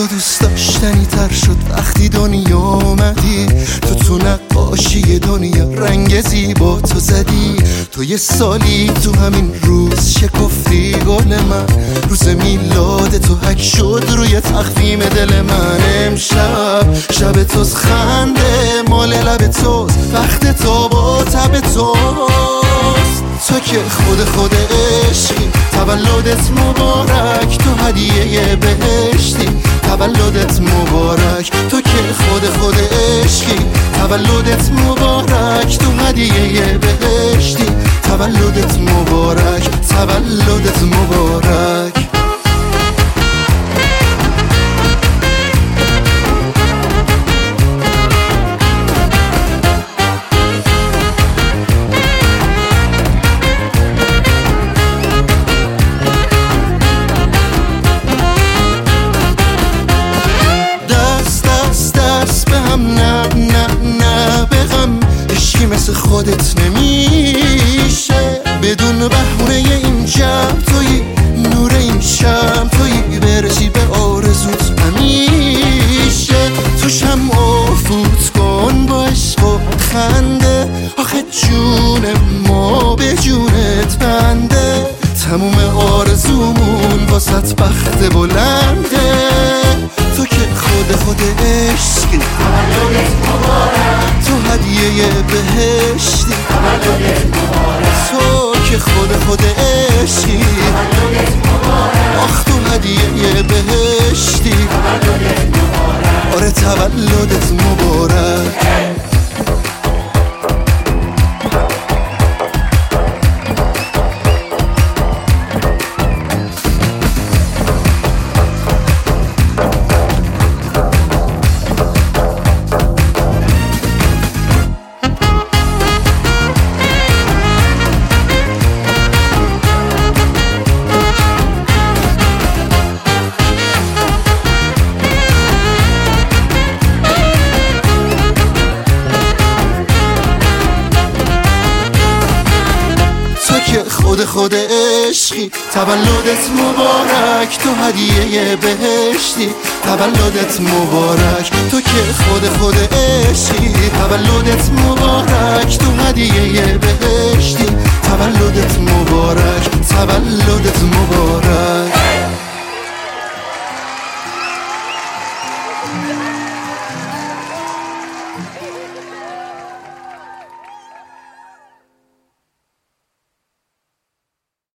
روزا دوست داشتنی تر شد وقتی دنیا اومدی. تو نقاشی دنیا رنگ زیبا تو زدی. تو یه سالی تو همین روز شکفتی گل من. روز میلاد تو حک شد روی تخفیم دل من. امشب شب توز خنده مال لب توز، وقت تو با تب توست. تو که خود عشقی، تولدت مبارک، تو هدیه بهشتی. تولدت مبارک، تو که خود عشقی، تولدت مبارک، تو هدیه بهشتی. تولدت مبارک، تولدت مبارک. مثل خودت نمیشه بدون بهونه این جمع تویی، نور این شم تویی، برسی به آرزوت همیشه. تو شمع فوت کن با عشق و خنده، آخه جون ما به جونت بنده. تموم آرزومون واسط بخت بلنده. تو که خود عشقی، تولدت مبارک، تو هدیه بهشتی. تولدت مبارک، تو که خود عشقی، تولدت مبارک، آخ تو هدیه بهشتی. تولدت مبارک، آره تولدت مبارک. خود عشقی، تولدت مبارک، تو هدیه بهشتی. تولدت مبارک، تو که خود عشقی، تولدت مبارک، تو هدیه بهشتی. تولدت مبارک، تولدت مبارک.